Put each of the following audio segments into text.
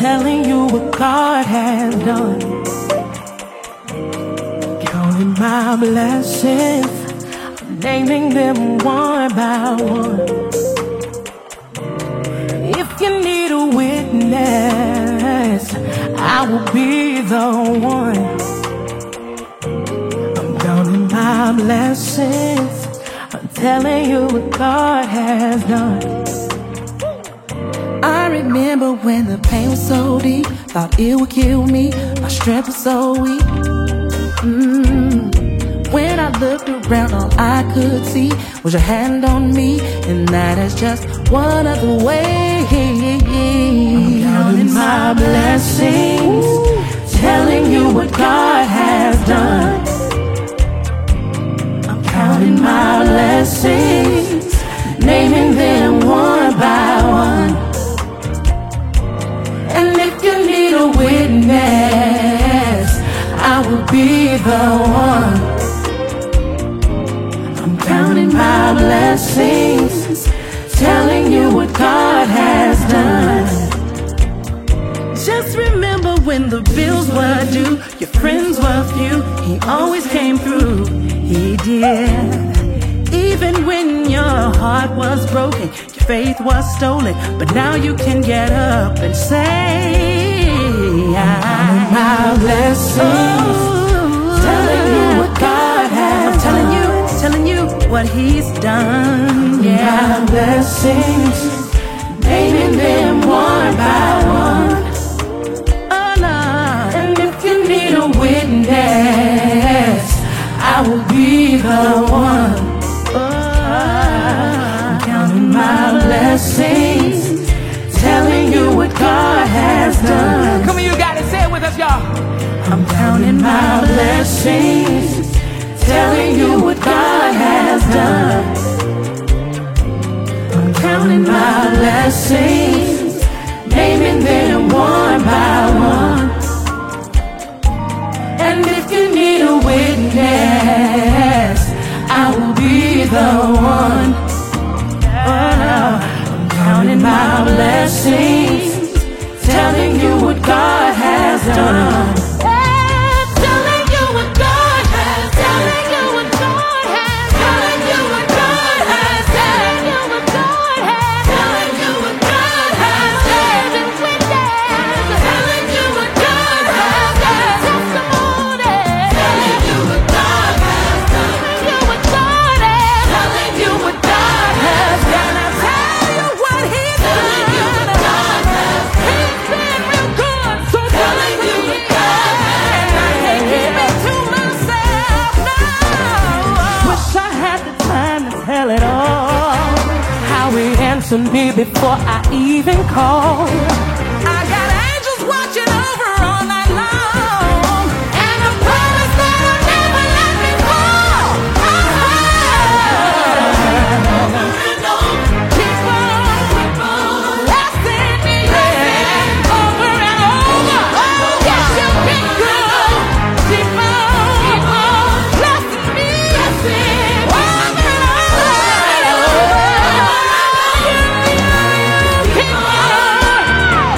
telling you what God has done. Counting my blessings, naming them one by one. If you need a witness, I will be the one. I'm counting my blessings, I'm telling you what God has done. I remember when the pain was so deep, thought it would kill me, my strength was so weak. When I looked around, all I could see was your hand on me, and that is just one of the ways. I'm counting my blessings, telling you what God has done. I'm counting my blessings, naming them one by one. And if you need a witness, I will be the one. I'm counting my blessings, telling you what God has done. Just remember when the bills were due, your friends were few, He always came through, He did. Even when your heart was broken, your faith was stolen, but now you can get up and say, I'm counting my blessings, telling you what God has done. I'm telling you what He's done. My blessings, naming them one by one. Oh, Lord. And if you need a witness, I will be the one. I'm counting my blessings, telling you what God has done. Come on, you got it. Say it with us, y'all. I'm counting my blessings, telling you what God has done. I'm counting my blessings, naming them one by one. And if you need a witness, I will be the one. I'm counting my blessings, telling you what God has done. To me before I even call. I got angels watching over all night long, and a promise that I'll never let me fall. Keep on blessing me over and over. Yes, you've been good. Keep on blessing me over and over.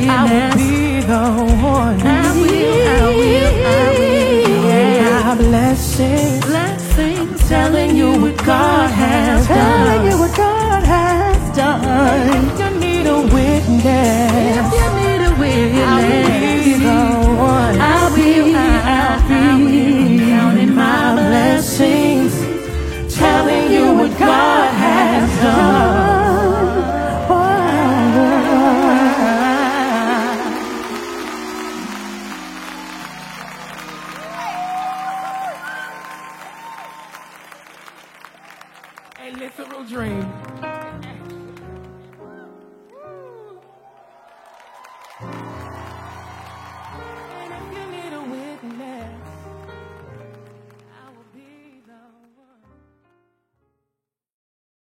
witness. I'll be the one. I will. Blessings, Blessings, telling you what God has done. telling you what God has done. You need a witness. If you need a witness, I'll be the one. I'll be counting my blessings, telling you what God has done. A literal dream.